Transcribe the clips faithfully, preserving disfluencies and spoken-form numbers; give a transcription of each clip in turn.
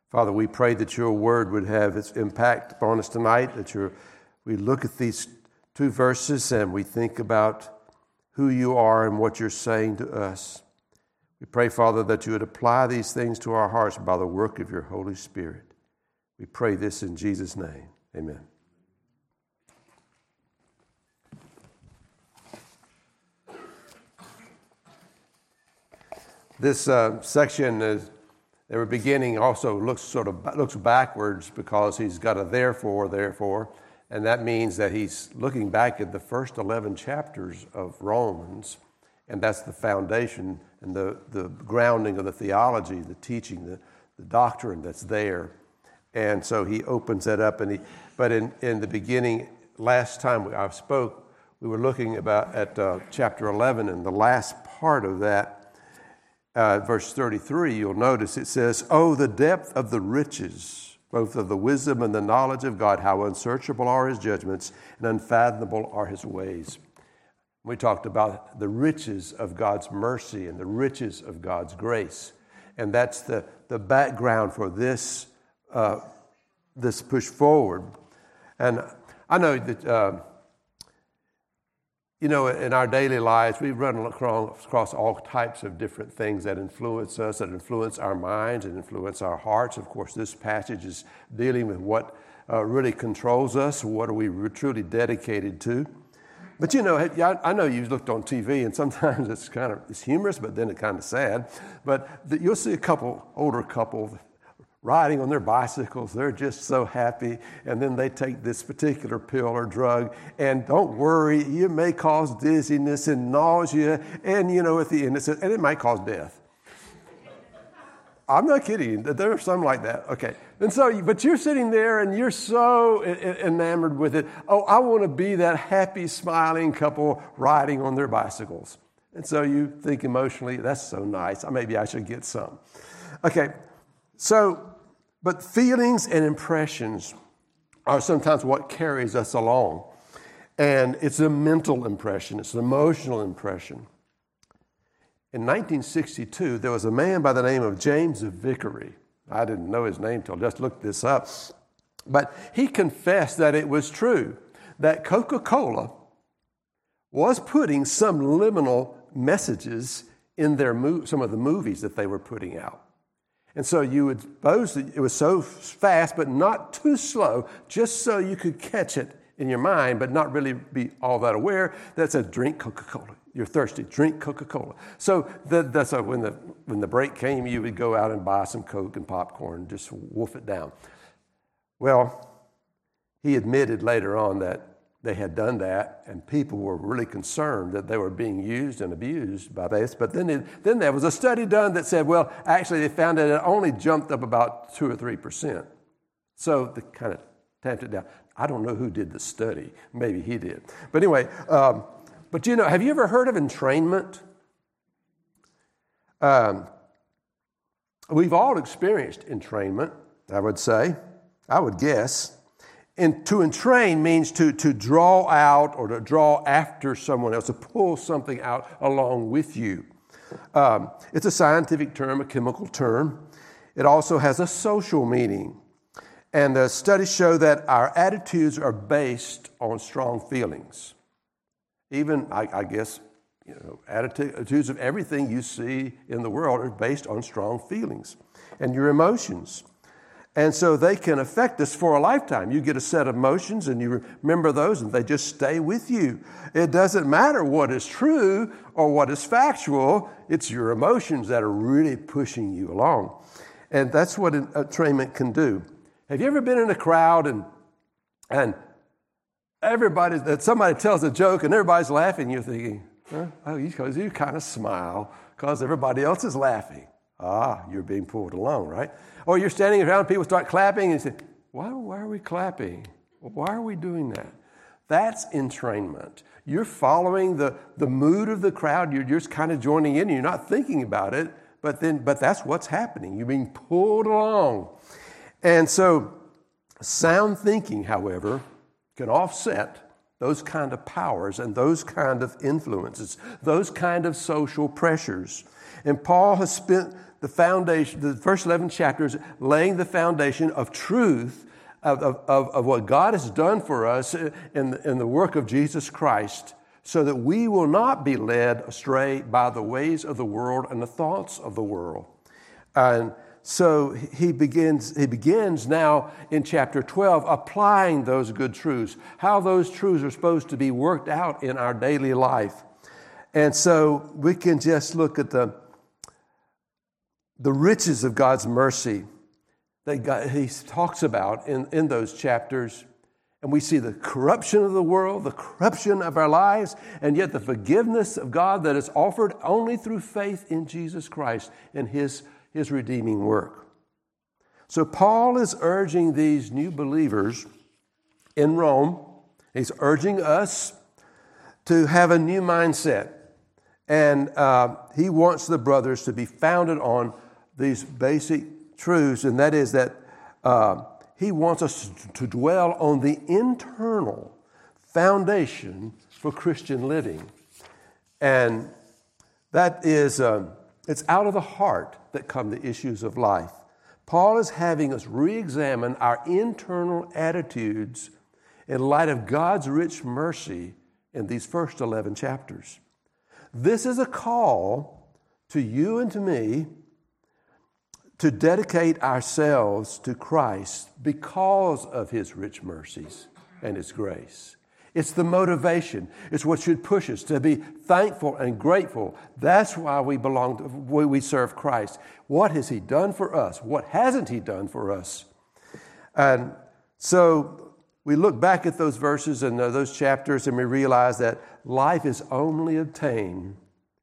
Father, we pray that your word would have its impact upon us tonight, that your, we look at these two verses and we think about who you are and what you're saying to us. We pray, Father, that you would apply these things to our hearts by the work of your Holy Spirit. We pray this in Jesus' name. Amen. This uh, section is They were beginning also looks sort of looks backwards because he's got a therefore, therefore, and that means that he's looking back at the first eleven chapters of Romans, and that's the foundation and the, the grounding of the theology, the teaching, the, the doctrine that's there. And so he opens that up, and he. But in, in the beginning, last time I spoke, we were looking about at uh, chapter eleven, and the last part of that. Uh, verse thirty-three, you'll notice it says, "Oh, the depth of the riches, both of the wisdom and the knowledge of God, how unsearchable are his judgments and unfathomable are his ways." We talked about the riches of God's mercy and the riches of God's grace. And that's the, the background for this, uh, this push forward. And I know that... Uh, You know, in our daily lives, we run across, across all types of different things that influence us, that influence our minds and influence our hearts. Of course, this passage is dealing with what uh, really controls us, what are we truly dedicated to. But, you know, I know you've looked on T V, and sometimes it's kind of it's humorous, but then it's kind of sad. But the, you'll see a couple, older couple, riding on their bicycles. They're just so happy. And then they take this particular pill or drug. And don't worry, you may cause dizziness and nausea. And, you know, at the end, it says, and it might cause death. I'm not kidding. There are some like that. Okay. And so, but you're sitting there and you're so enamored with it. Oh, I want to be that happy, smiling couple riding on their bicycles. And so you think emotionally, that's so nice. Maybe I should get some. Okay. So, but feelings and impressions are sometimes what carries us along. And it's a mental impression. It's an emotional impression. In nineteen sixty-two, there was a man by the name of James Vickery. I didn't know his name till I just looked this up. But he confessed that it was true that Coca-Cola was putting subliminal messages in their mo- some of the movies that they were putting out. And so you would suppose that it was so fast, but not too slow, just so you could catch it in your mind, but not really be all that aware. That said, drink Coca-Cola. You're thirsty, drink Coca-Cola. So that, that's a, when the when the break came, you would go out and buy some Coke and popcorn, just wolf it down. Well, he admitted later on that they had done that, and people were really concerned that they were being used and abused by this. But then, it, then there was a study done that said, well, actually they found that it only jumped up about two or three percent. So they kind of tamped it down. I don't know who did the study. Maybe he did. But anyway, um, but you know, have you ever heard of entrainment? Um, we've all experienced entrainment, I would say. I would guess. And to entrain means to, to draw out or to draw after someone else, to pull something out along with you. Um, it's a scientific term, a chemical term. It also has a social meaning. And the studies show that our attitudes are based on strong feelings. Even, I, I guess, you know, attitudes of everything you see in the world are based on strong feelings and your emotions. And so they can affect us for a lifetime. You get a set of emotions and you remember those and they just stay with you. It doesn't matter what is true or what is factual. It's your emotions that are really pushing you along. And that's what entrainment can do. Have you ever been in a crowd and and everybody, that somebody tells a joke and everybody's laughing? You're thinking, huh? Oh, you, you kind of smile because everybody else is laughing. Ah, you're being pulled along, right? Or you're standing around, people start clapping, and you say, why, why are we clapping? Why are we doing that? That's entrainment. You're following the, the mood of the crowd. You're just kind of joining in. You're not thinking about it, but then, but that's what's happening. You're being pulled along. And so sound thinking, however, can offset those kind of powers and those kind of influences, those kind of social pressures. And Paul has spent the foundation, the first eleven chapters, laying the foundation of truth of, of, of what God has done for us in, in the work of Jesus Christ, so that we will not be led astray by the ways of the world and the thoughts of the world. And so he begins, he begins now in chapter twelve applying those good truths, how those truths are supposed to be worked out in our daily life. And so we can just look at the, the riches of God's mercy that God, he talks about in, in those chapters. And we see the corruption of the world, the corruption of our lives, and yet the forgiveness of God that is offered only through faith in Jesus Christ and his, his redeeming work. So Paul is urging these new believers in Rome, he's urging us to have a new mindset. And uh, he wants the brothers to be founded on these basic truths, and that is that uh, he wants us to dwell on the internal foundation for Christian living. And that is, uh, it's out of the heart that come the issues of life. Paul is having us re-examine our internal attitudes in light of God's rich mercy in these first eleven chapters. This is a call to you and to me to dedicate ourselves to Christ because of his rich mercies and his grace. It's the motivation. It's what should push us to be thankful and grateful. That's why we belong to, we serve Christ. What has he done for us? What hasn't he done for us? And so we look back at those verses and those chapters and we realize that life is only obtained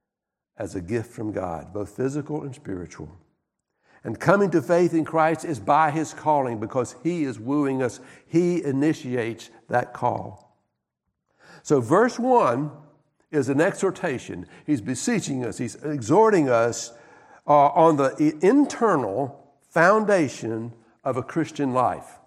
as a gift from God, both physical and spiritual. And coming to faith in Christ is by his calling because he is wooing us. He initiates that call. So verse one is an exhortation. He's beseeching us. He's exhorting us uh, on the internal foundation of a Christian life.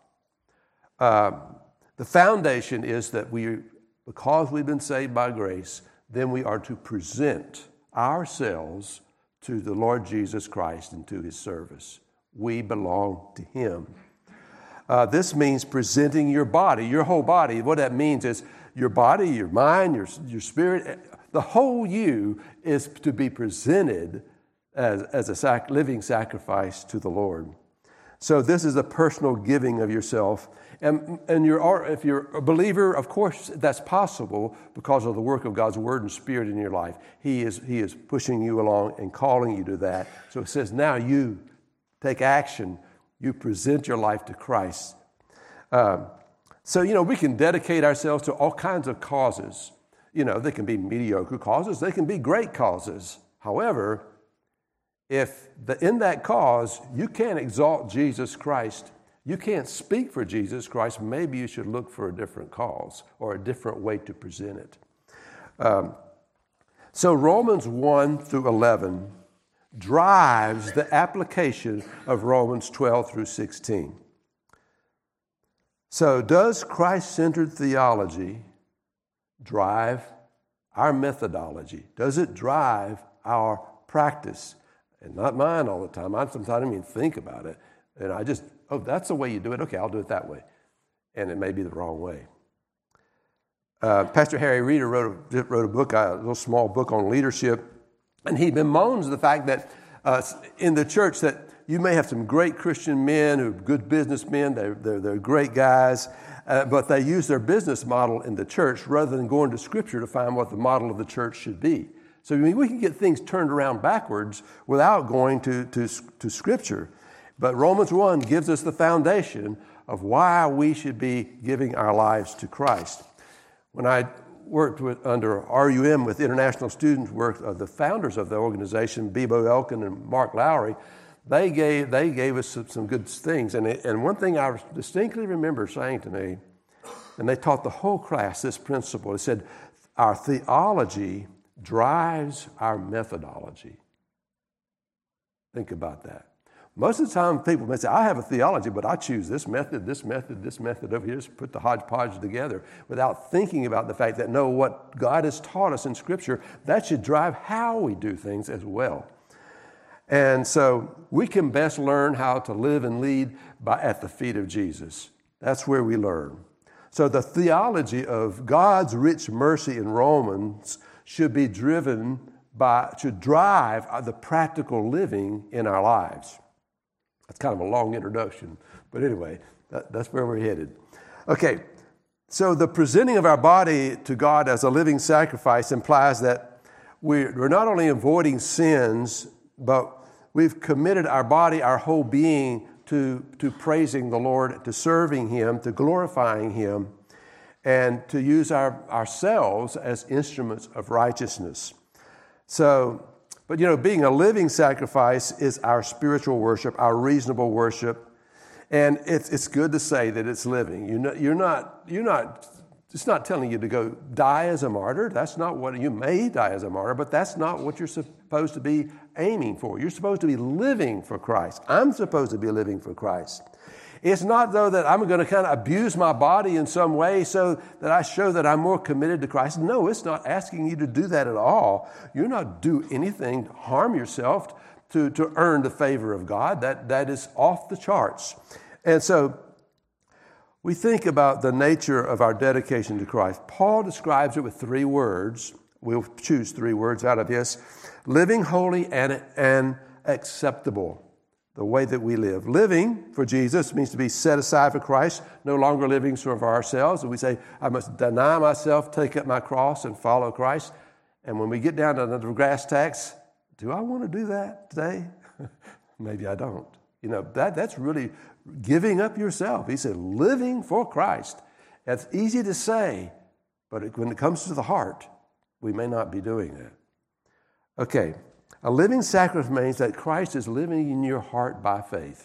Uh, the foundation is that we, because we've been saved by grace, then we are to present ourselves to the Lord Jesus Christ and to his service. We belong to him. Uh, this means presenting your body, your whole body. What that means is your body, your mind, your, your spirit, the whole you is to be presented as, as a sac- living sacrifice to the Lord. So this is a personal giving of yourself. And, and you're, if you're a believer, of course, that's possible because of the work of God's Word and Spirit in your life. He is, he is pushing you along and calling you to that. So it says, now you take action. You present your life to Christ. Um, so, you know, we can dedicate ourselves to all kinds of causes. You know, they can be mediocre causes. They can be great causes. However, if the, in that cause you can't exalt Jesus Christ, you can't speak for Jesus Christ, maybe you should look for a different cause or a different way to present it. Um, so Romans one through eleven drives the application of Romans twelve through sixteen. So does Christ-centered theology drive our methodology? Does it drive our practice? And not mine all the time. I sometimes don't even think about it. And I just, oh, that's the way you do it. Okay, I'll do it that way. And it may be the wrong way. Uh, Pastor Harry Reeder wrote a, wrote a book, a little small book on leadership. And he bemoans the fact that uh, in the church that you may have some great Christian men who are good businessmen. They're, they're, they're great guys. Uh, but they use their business model in the church rather than going to Scripture to find what the model of the church should be. So I mean, we can get things turned around backwards without going to, to, to Scripture. But Romans one gives us the foundation of why we should be giving our lives to Christ. When I worked with, under R U M with international students, work uh, the founders of the organization, Bebo Elkin and Mark Lowry, they gave they gave us some, some good things. And, it, and one thing I distinctly remember saying to me, and they taught the whole class this principle. It said, our theology drives our methodology. Think about that. Most of the time, people may say, I have a theology, but I choose this method, this method, this method over here, just put the hodgepodge together without thinking about the fact that, no, what God has taught us in Scripture, that should drive how we do things as well. And so we can best learn how to live and lead by, at the feet of Jesus. That's where we learn. So the theology of God's rich mercy in Romans should be driven by, should drive the practical living in our lives. That's kind of a long introduction, but anyway, that, that's where we're headed. Okay, so the presenting of our body to God as a living sacrifice implies that we're not only avoiding sins, but we've committed our body, our whole being to, to praising the Lord, to serving Him, to glorifying Him, and to use our, ourselves as instruments of righteousness. So, but you know, being a living sacrifice is our spiritual worship, our reasonable worship. And it's it's good to say that it's living. You're not, you're not, you're not, it's not telling you to go die as a martyr. That's not what, you may die as a martyr, but that's not what you're supposed to be aiming for. You're supposed to be living for Christ. I'm supposed to be living for Christ. It's not, though, that I'm going to kind of abuse my body in some way so that I show that I'm more committed to Christ. No, it's not asking you to do that at all. You're not do anything to harm yourself to, to earn the favor of God. That, that is off the charts. And so we think about the nature of our dedication to Christ. Paul describes it with three words. We'll choose three words out of this. Living holy and, and acceptable. The way that we live. Living for Jesus means to be set aside for Christ, no longer living for ourselves. And we say, I must deny myself, take up my cross, and follow Christ. And when we get down to the brass tacks, do I want to do that today? Maybe I don't. You know, that that's really giving up yourself. He said, living for Christ. That's easy to say, but it, when it comes to the heart, we may not be doing that. Okay. A living sacrifice means that Christ is living in your heart by faith.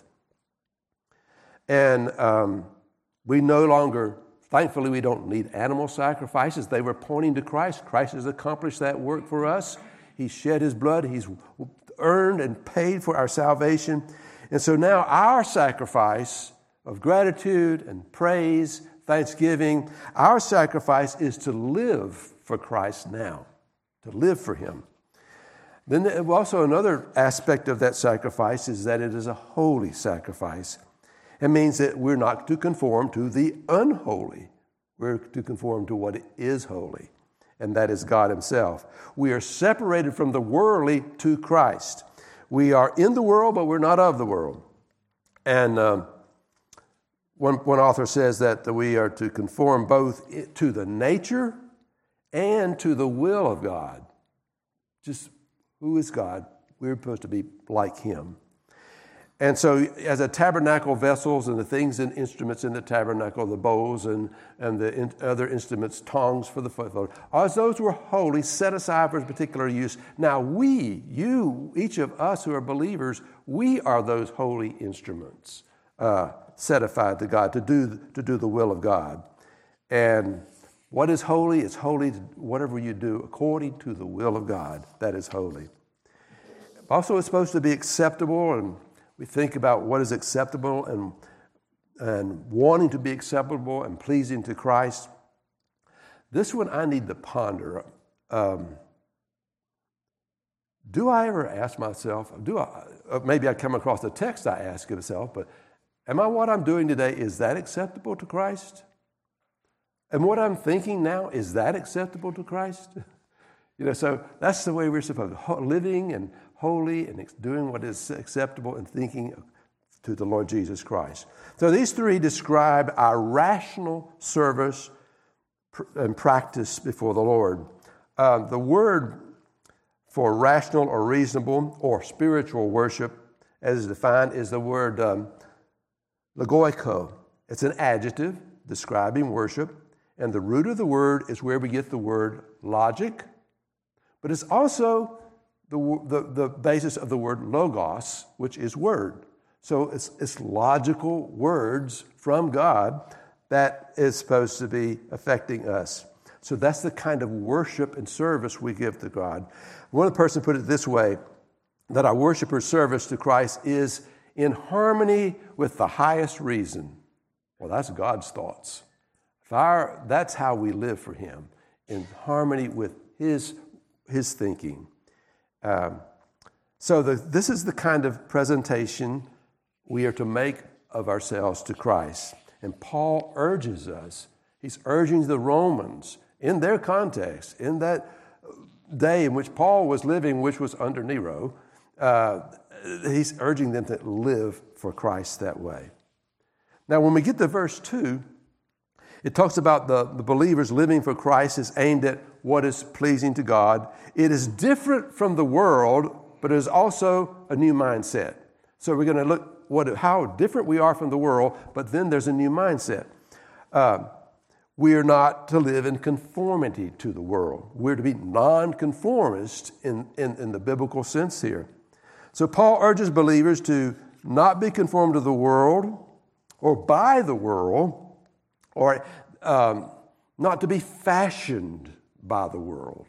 And um, we no longer, thankfully, we don't need animal sacrifices. They were pointing to Christ. Christ has accomplished that work for us. He shed His blood. He's earned and paid for our salvation. And so now our sacrifice of gratitude and praise, thanksgiving, our sacrifice is to live for Christ now, to live for Him. Then also another aspect of that sacrifice is that it is a holy sacrifice. It means that we're not to conform to the unholy. We're to conform to what is holy, and that is God Himself. We are separated from the worldly to Christ. We are in the world, but we're not of the world. And um, one, one author says that we are to conform both to the nature and to the will of God. Just who is God? We're supposed to be like Him. And so as a tabernacle vessels and the things and instruments in the tabernacle, the bowls and, and the in, other instruments, tongs for the foot, as those were holy, set aside for a particular use. Now we, you, each of us who are believers, we are those holy instruments uh, set aside to God to do, to do the will of God. And what is holy? It's holy to whatever you do according to the will of God. That is holy. Also, it's supposed to be acceptable, and we think about what is acceptable and, and wanting to be acceptable and pleasing to Christ. This one I need to ponder. Um, do I ever ask myself, do I, maybe I come across the text I ask myself, but am I what I'm doing today, is that acceptable to Christ? And what I'm thinking now, is that acceptable to Christ? You know, so that's the way we're supposed to, living and holy and doing what is acceptable and thinking to the Lord Jesus Christ. So these three describe our rational service and practice before the Lord. Uh, the word for rational or reasonable or spiritual worship, as is defined, is the word um, logoiko. It's an adjective describing worship. And the root of the word is where we get the word logic, but it's also the, the, the basis of the word logos, which is word. So it's, it's logical words from God that is supposed to be affecting us. So that's the kind of worship and service we give to God. One person put it this way, that our worshiper's service to Christ is in harmony with the highest reason. Well, that's God's thoughts. If our, that's how we live for Him, in harmony with His, his thinking. Um, So the, this is the kind of presentation we are to make of ourselves to Christ. And Paul urges us, he's urging the Romans in their context, in that day in which Paul was living, which was under Nero, uh, he's urging them to live for Christ that way. Now, when we get to verse two, it talks about the, the believers living for Christ is aimed at what is pleasing to God. It is different from the world, but it is also a new mindset. So we're going to look what how different we are from the world, but then there's a new mindset. Uh, we are not to live in conformity to the world. We're to be nonconformist in, in, in the biblical sense here. So Paul urges believers to not be conformed to the world or by the world, or um, not to be fashioned by the world.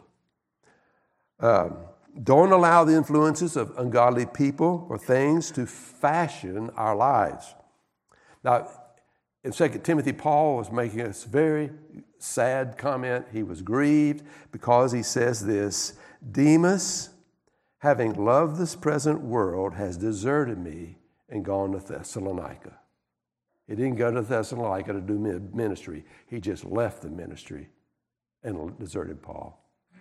Um, don't allow the influences of ungodly people or things to fashion our lives. Now, in Second Timothy, Paul was making a very sad comment. He was grieved because he says this, Demas, having loved this present world, has deserted me and gone to Thessalonica. He didn't go to Thessalonica to do ministry. He just left the ministry and deserted Paul.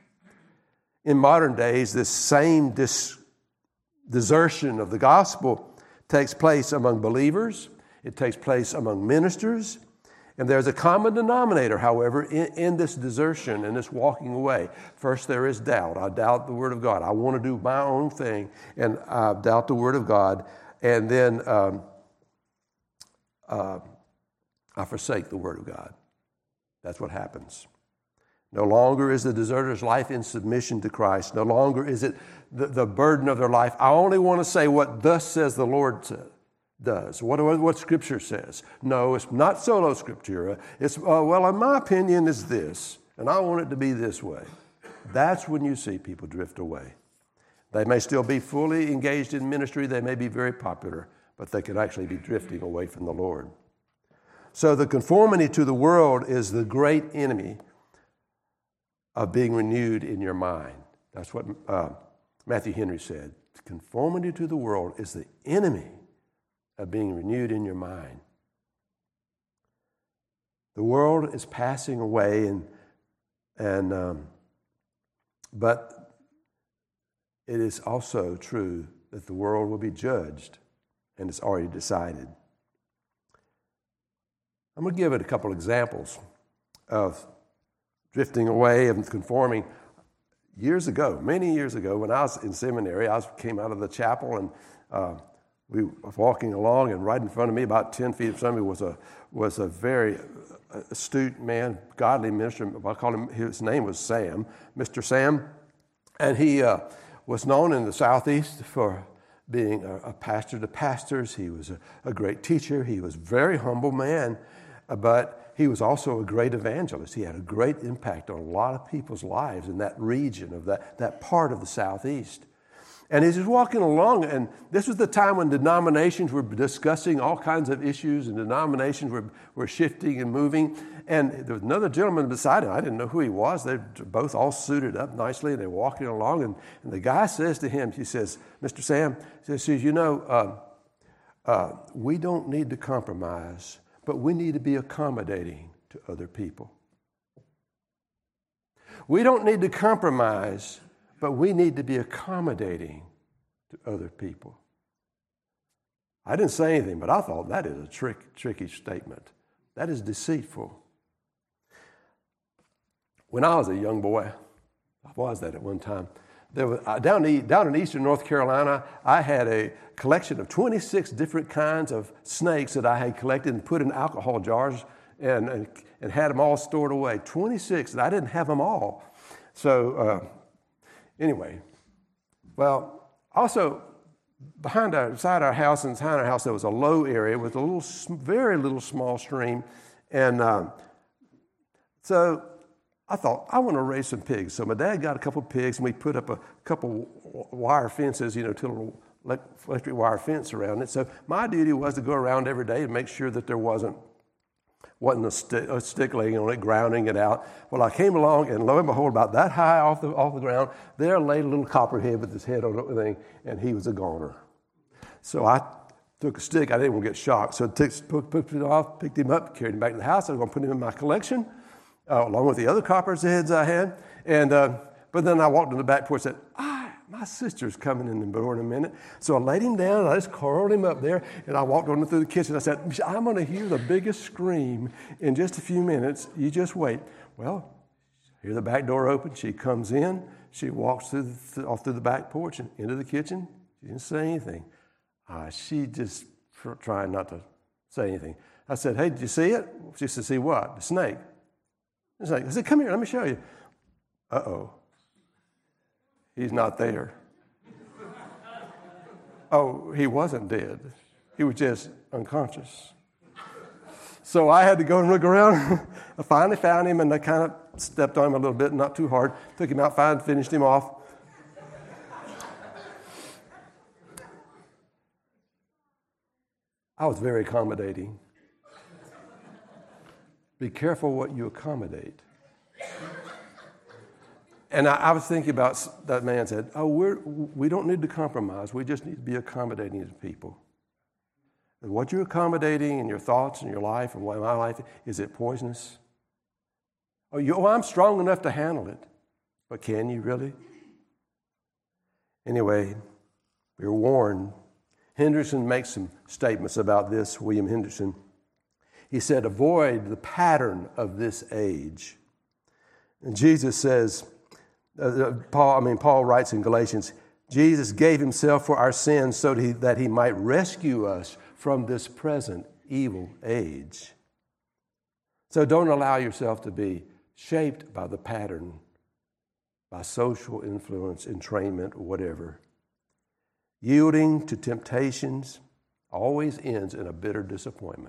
In modern days, this same dis- desertion of the gospel takes place among believers. It takes place among ministers. And there's a common denominator, however, in, in this desertion and this walking away. First, there is doubt. I doubt the Word of God. I want to do my own thing, and I doubt the Word of God. And then um, uh, I forsake the Word of God. That's what happens. No longer is the deserter's life in submission to Christ. No longer is it the, the burden of their life. I only want to say what thus says the Lord says. Does. What, what Scripture says. No, it's not solo Scriptura. It's, uh, well, in my opinion, is this, and I want it to be this way. That's when you see people drift away. They may still be fully engaged in ministry. They may be very popular, but they could actually be drifting away from the Lord. So the conformity to the world is the great enemy of being renewed in your mind. That's what uh, Matthew Henry said. Conformity to the world is the enemy of being renewed in your mind. The world is passing away, and and um, but it is also true that the world will be judged, and it's already decided. I'm going to give it a couple examples of drifting away and conforming. Years ago, many years ago, when I was in seminary, I was, came out of the chapel, and uh, we were walking along, and right in front of me, about ten feet from me, was a was a very astute man, godly minister. I call him. His name was Sam, Mister Sam, and he uh, was known in the Southeast for being a, a pastor to pastors. He was a, a great teacher. He was a very humble man, uh, but he was also a great evangelist. He had a great impact on a lot of people's lives in that region of that that part of the Southeast. And he's just walking along, and this was the time when denominations were discussing all kinds of issues, and denominations were, were shifting and moving. And there was another gentleman beside him. I didn't know who he was. They're both all suited up nicely, and they're walking along. And, and the guy says to him, he says, Mister Sam, he says, you know, uh, uh, we don't need to compromise, but we need to be accommodating to other people. We don't need to compromise, but we need to be accommodating to other people. I didn't say anything, but I thought that is a trick, tricky statement. That is deceitful. When I was a young boy, I was that at one time, there was, uh, down, the, down in eastern North Carolina, I had a collection of twenty-six different kinds of snakes that I had collected and put in alcohol jars and, and, and had them all stored away. twenty-six, and I didn't have them all. So, uh, Anyway, well, also behind our, beside our house and behind our house, there was a low area with a little, very little small stream. And um, so I thought, I want to raise some pigs. So my dad got a couple of pigs, and we put up a couple wire fences, you know, to a little electric wire fence around it. So my duty was to go around every day and make sure that there wasn't Wasn't a stick, a stick laying on it, grounding it out. Well, I came along, and lo and behold, about that high off the off the ground, there lay a little copperhead with his head on the thing, and he was a goner. So I took a stick. I didn't want to get shocked. So I took, put it off, picked him up, carried him back to the house. I was going to put him in my collection, uh, along with the other copperheads I had. And uh, but then I walked to the back porch and said, ah, my sister's coming in the door in a minute. So I laid him down, and I just curled him up there, and I walked on through the kitchen. I said, I'm going to hear the biggest scream in just a few minutes. You just wait. Well, hear the back door open. She comes in. She walks through the, off through the back porch and into the kitchen. She didn't say anything. Uh, she just trying not to say anything. I said, hey, did you see it? She said, see what? The snake. The snake. I said, come here, let me show you. Uh-oh. He's not there. Oh, he wasn't dead. He was just unconscious. So I had to go and look around. I finally found him, and I kind of stepped on him a little bit, not too hard. Took him out, fine, finished him off. I was very accommodating. Be careful what you accommodate. And I, I was thinking about that man said, oh, we're, we don't need to compromise. We just need to be accommodating to people. And what you're accommodating in your thoughts and your life and my life, is it poisonous? Oh, you, oh, I'm strong enough to handle it. But can you really? Anyway, we were warned. Henderson makes some statements about this, William Henderson. He said, avoid the pattern of this age. And Jesus says, uh, Paul, I mean, Paul writes in Galatians, Jesus gave himself for our sins so that he, that he might rescue us from this present evil age. So don't allow yourself to be shaped by the pattern, by social influence, entrainment, whatever. Yielding to temptations always ends in a bitter disappointment.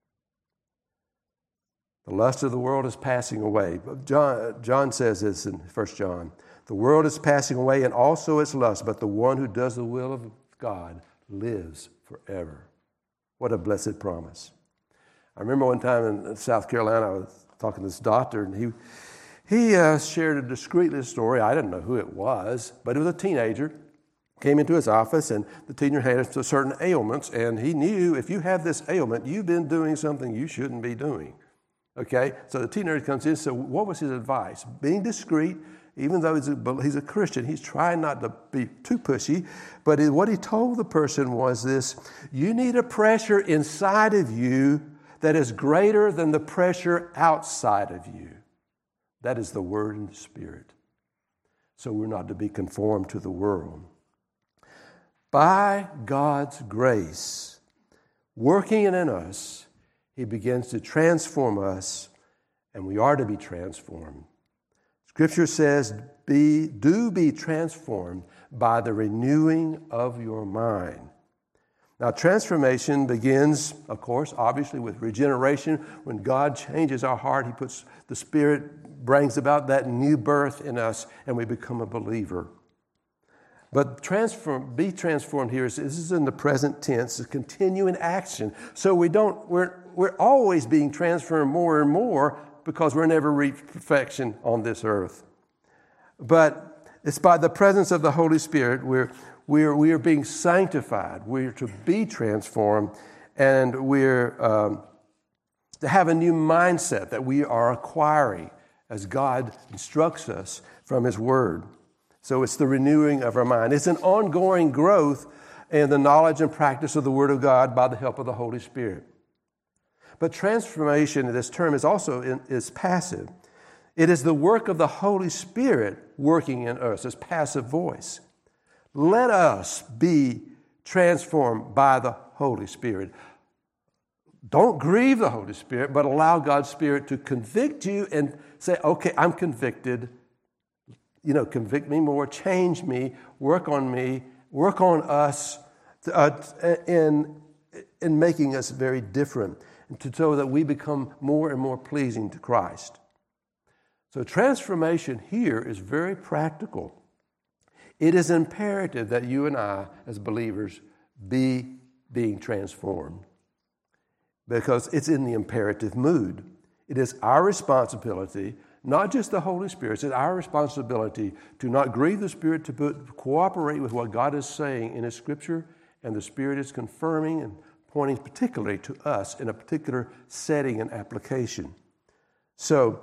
The lust of the world is passing away. John, John says this in First John. The world is passing away and also its lust, but the one who does the will of God lives forever. What a blessed promise. I remember one time in South Carolina, I was talking to this doctor, and he he uh, shared a discreet little story. I didn't know who it was, but it was a teenager. Came into his office, and the teenager had certain ailments, and he knew if you have this ailment, you've been doing something you shouldn't be doing. Okay? So the teenager comes in, so what was his advice? Being discreet, even though he's a, he's a Christian, he's trying not to be too pushy, but what he told the person was this: you need a pressure inside of you that is greater than the pressure outside of you. That is the Word and the Spirit. So we're not to be conformed to the world. By God's grace, working in us, He begins to transform us, and we are to be transformed. Scripture says, be, do be transformed by the renewing of your mind. Now, transformation begins, of course, obviously with regeneration. When God changes our heart, He puts the Spirit, brings about that new birth in us, and we become a believer. But transform, be transformed here is this is in the present tense, a continuing action. So we don't, we're we're always being transformed more and more because we're never reached perfection on this earth. But it's by the presence of the Holy Spirit we're we're we are being sanctified. We're to be transformed, and we're um, to have a new mindset that we are acquiring as God instructs us from His Word. So it's the renewing of our mind. It's an ongoing growth in the knowledge and practice of the Word of God by the help of the Holy Spirit. But transformation, this term, is also in, is passive. It is the work of the Holy Spirit working in us as passive voice. Let us be transformed by the Holy Spirit. Don't grieve the Holy Spirit, but allow God's Spirit to convict you and say, okay, I'm convicted. You know, convict me more, change me, work on me, work on us uh, in, in making us very different, and to so that we become more and more pleasing to Christ. So transformation here is very practical. It is imperative that you and I, as believers, be being transformed. because it's in the imperative mood. It is our responsibility, not just the Holy Spirit, it's our responsibility to not grieve the Spirit, to put, cooperate with what God is saying in His Scripture, and the Spirit is confirming and pointing particularly to us in a particular setting and application. So,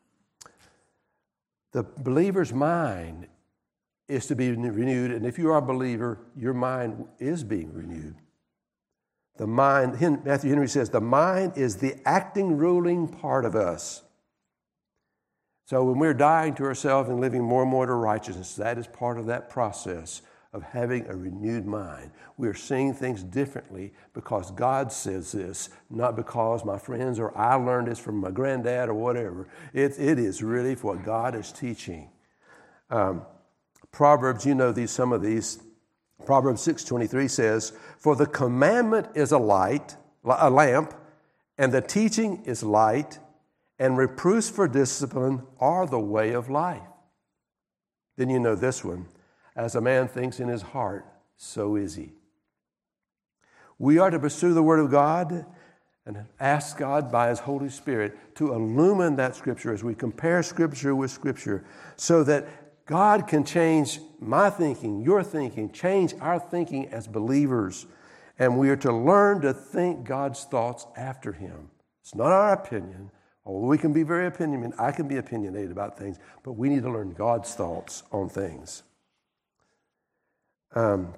the believer's mind is to be renewed, and if you are a believer, your mind is being renewed. The mind, Matthew Henry says, the mind is the acting, ruling part of us. So when we're dying to ourselves and living more and more to righteousness, that is part of that process of having a renewed mind. We're seeing things differently because God says this, not because my friends or I learned this from my granddad or whatever. It, it is really what God is teaching. Um, Proverbs, you know these, some of these. Proverbs six twenty-three says, "For the commandment is a light, a lamp, and the teaching is light, and reproofs for discipline are the way of life." Then you know this one. As a man thinks in his heart, so is he. We are to pursue the Word of God and ask God by His Holy Spirit to illumine that Scripture as we compare Scripture with Scripture, so that God can change my thinking, your thinking, change our thinking as believers. And we are to learn to think God's thoughts after Him. It's not our opinion. Although we can be very opinionated, I can be opinionated about things, but we need to learn God's thoughts on things. Um,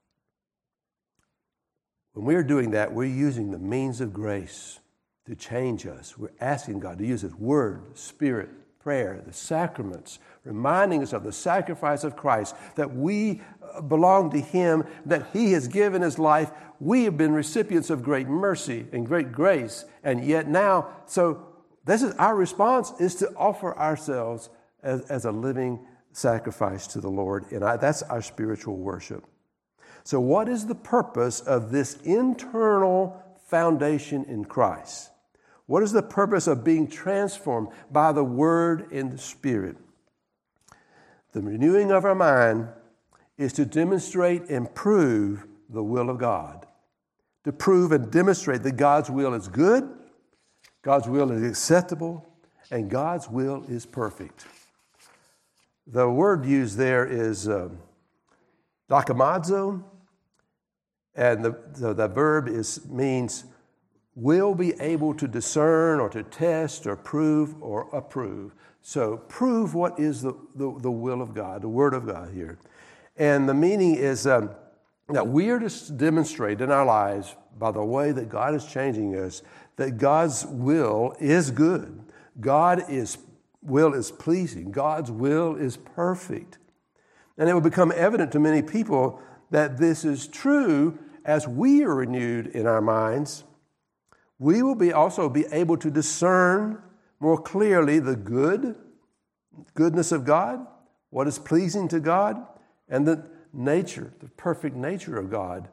when we're doing that, we're using the means of grace to change us. We're asking God to use His Word, Spirit, prayer, the sacraments, reminding us of the sacrifice of Christ, that we belong to Him, that He has given His life. We have been recipients of great mercy and great grace, and yet now, so this is our response, is to offer ourselves as, as a living sacrifice to the Lord, and I, that's our spiritual worship. So what is the purpose of this internal foundation in Christ? What is the purpose of being transformed by the Word and the Spirit? The renewing of our mind is to demonstrate and prove the will of God. To prove and demonstrate that God's will is good, God's will is acceptable, and God's will is perfect. The word used there is uh, dokimazo, and the, the, the verb is means will be able to discern or to test or prove or approve. So prove what is the, the, the will of God, the Word of God here. And the meaning is um, that we are to demonstrate in our lives by the way that God is changing us that God's will is good. God is will is pleasing. God's will is perfect. And it will become evident to many people that this is true as we are renewed in our minds. We will be also be able to discern more clearly the good, goodness of God, what is pleasing to God, and the nature, the perfect nature of God.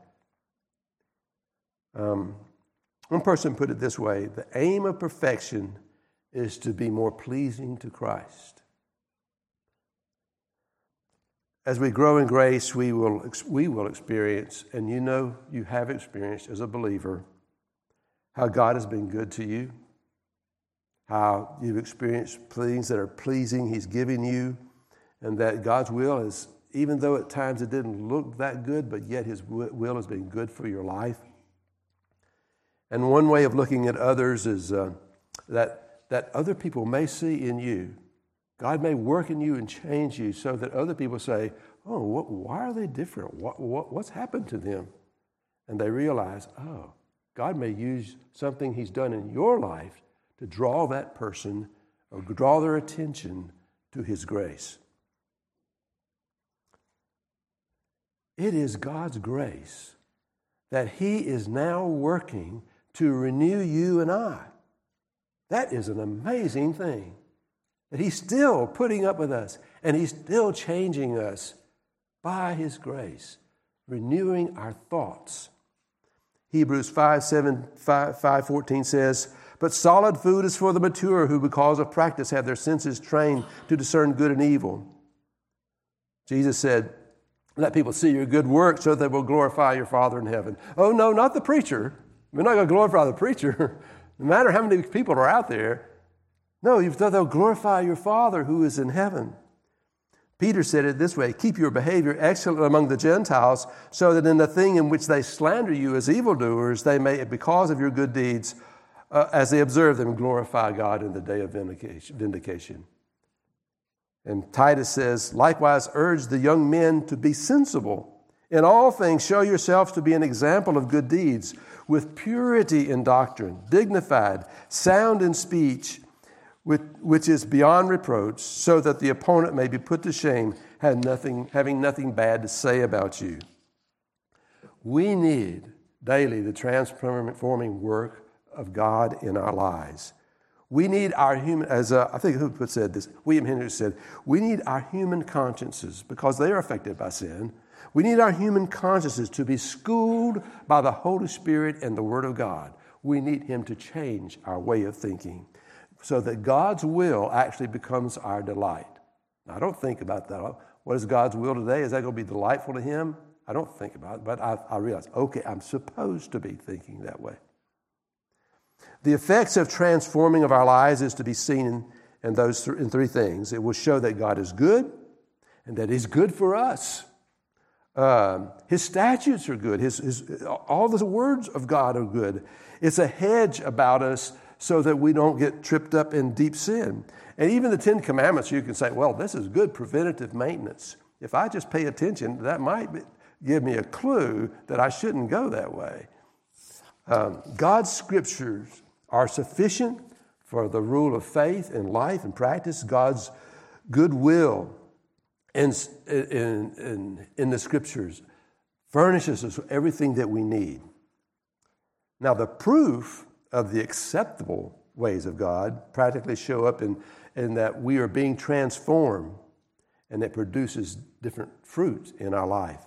Um, one person put it this way: the aim of perfection is to be more pleasing to Christ. As we grow in grace, we will we will experience, and you know you have experienced as a believer, how God has been good to you, how you've experienced things that are pleasing He's giving you, and that God's will is, even though at times it didn't look that good, but yet His will has been good for your life. And one way of looking at others is uh, that that other people may see in you. God may work in you and change you so that other people say, oh, what, why are they different? What, what, what's happened to them? And they realize, oh, God may use something He's done in your life to draw that person or draw their attention to His grace. It is God's grace that He is now working to renew you and I. That is an amazing thing, that He's still putting up with us and He's still changing us by His grace, renewing our thoughts. Hebrews five, seven, five, five, fourteen says, but solid food is for the mature who because of practice have their senses trained to discern good and evil. Jesus said, let people see your good works so they will glorify your Father in heaven. Oh no, not the preacher. We're not going to glorify the preacher, no matter how many people are out there. No, you thought they'll glorify your Father who is in heaven. Peter said it this way, keep your behavior excellent among the Gentiles, so that in the thing in which they slander you as evildoers, they may, because of your good deeds, uh, as they observe them, glorify God in the day of vindication. And Titus says, likewise urge the young men to be sensible. In all things show yourselves to be an example of good deeds, with purity in doctrine, dignified, sound in speech, which is beyond reproach, so that the opponent may be put to shame, having nothing, having nothing bad to say about you. We need daily the transforming work of God in our lives. We need our human, as uh, I think who said this, William Henry said, we need our human consciences, because they are affected by sin. We need our human consciences to be schooled by the Holy Spirit and the Word of God. We need Him to change our way of thinking, so that God's will actually becomes our delight. Now, I don't think about that. What is God's will today? Is that going to be delightful to Him? I don't think about it, but I, I realize, okay, I'm supposed to be thinking that way. The effects of transforming of our lives is to be seen in, in those th- in three things. It will show that God is good and that He's good for us. Um, his statutes are good. His, his, all the words of God are good. It's a hedge about us so that we don't get tripped up in deep sin. And even the Ten Commandments, you can say, well, this is good preventative maintenance. If I just pay attention, that might be, give me a clue that I shouldn't go that way. Um, God's scriptures are sufficient for the rule of faith and life and practice. God's goodwill in, in, in, in the scriptures furnishes us everything that we need. Now, the proof of the acceptable ways of God practically show up in, in that we are being transformed, and it produces different fruits in our life.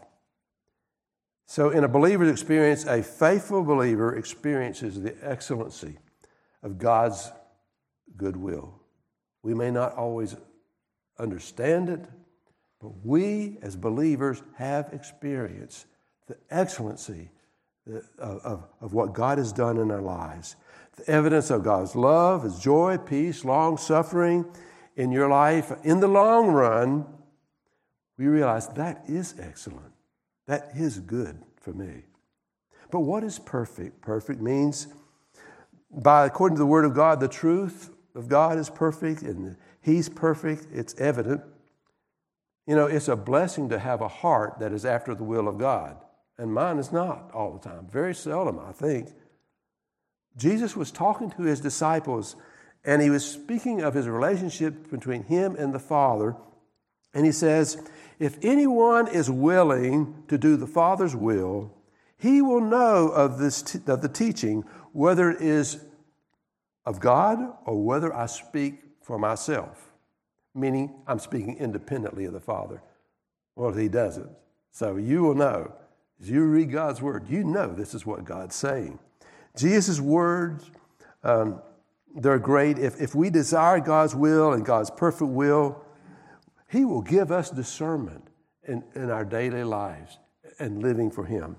So in a believer's experience, a faithful believer experiences the excellency of God's goodwill. We may not always understand it, but we as believers have experienced the excellency Of, of, of what God has done in our lives. The evidence of God's love, His joy, peace, long-suffering in your life. In the long run, we realize that is excellent. That is good for me. But what is perfect? Perfect means, by according to the Word of God, the truth of God is perfect, and He's perfect. It's evident. You know, it's a blessing to have a heart that is after the will of God. And mine is not all the time. Very seldom, I think. Jesus was talking to His disciples, and He was speaking of His relationship between Him and the Father. And He says, if anyone is willing to do the Father's will, he will know of this t- of the teaching, whether it is of God or whether I speak for myself. Meaning, I'm speaking independently of the Father. Well, He doesn't. So you will know. As you read God's Word, you know this is what God's saying. Jesus' words, um, they're great. If, if we desire God's will and God's perfect will, He will give us discernment in, in our daily lives and living for Him.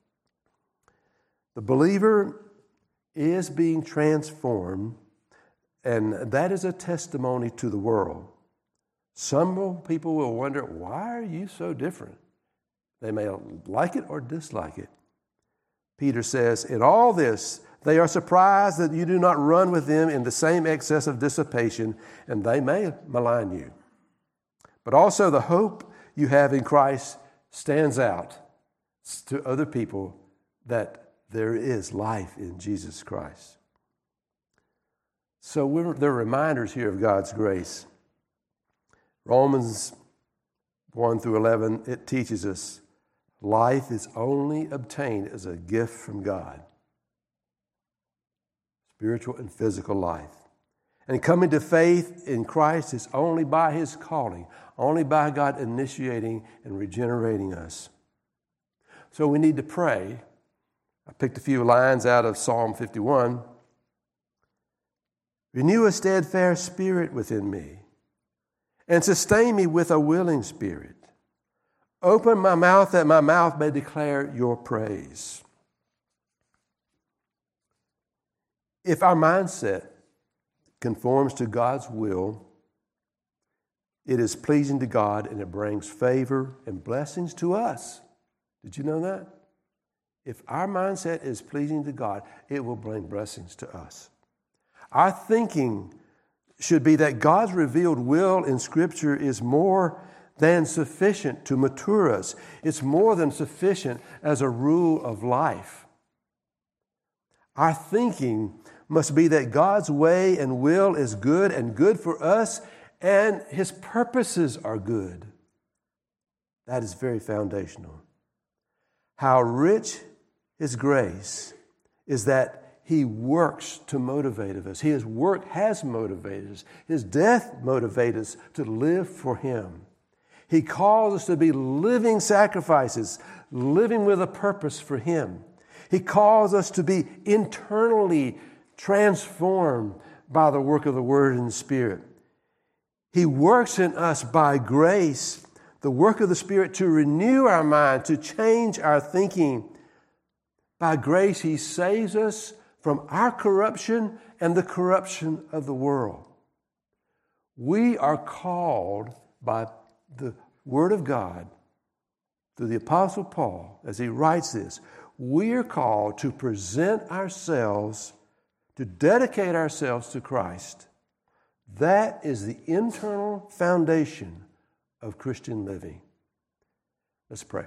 The believer is being transformed, and that is a testimony to the world. Some people will wonder, why are you so different? They may like it or dislike it. Peter says, in all this, they are surprised that you do not run with them in the same excess of dissipation, and they may malign you. But also the hope you have in Christ stands out to other people that there is life in Jesus Christ. So we're, there are reminders here of God's grace. Romans one through eleven, it teaches us life is only obtained as a gift from God. Spiritual and physical life. And coming to faith in Christ is only by His calling, only by God initiating and regenerating us. So we need to pray. I picked a few lines out of Psalm fifty-one. Renew a steadfast spirit within me, and sustain me with a willing spirit. Open my mouth that my mouth may declare your praise. If our mindset conforms to God's will, it is pleasing to God and it brings favor and blessings to us. Did you know that? If our mindset is pleasing to God, it will bring blessings to us. Our thinking should be that God's revealed will in Scripture is more than sufficient to mature us. It's more than sufficient as a rule of life. Our thinking must be that God's way and will is good and good for us, and His purposes are good. That is very foundational. How rich His grace is that He works to motivate us. His work has motivated us. His death motivated us to live for Him. He calls us to be living sacrifices, living with a purpose for Him. He calls us to be internally transformed by the work of the Word and the Spirit. He works in us by grace, the work of the Spirit to renew our mind, to change our thinking. By grace, He saves us from our corruption and the corruption of the world. We are called by the Word of God, through the Apostle Paul, as he writes this, we are called to present ourselves, to dedicate ourselves to Christ. That is the internal foundation of Christian living. Let's pray.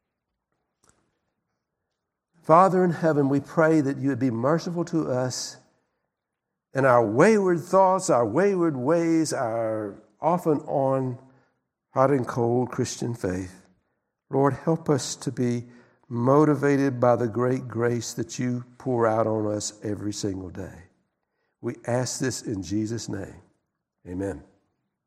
Father in heaven, we pray that you would be merciful to us and our wayward thoughts, our wayward ways, our often on hot and cold Christian faith. Lord, help us to be motivated by the great grace that you pour out on us every single day. We ask this in Jesus' name. Amen.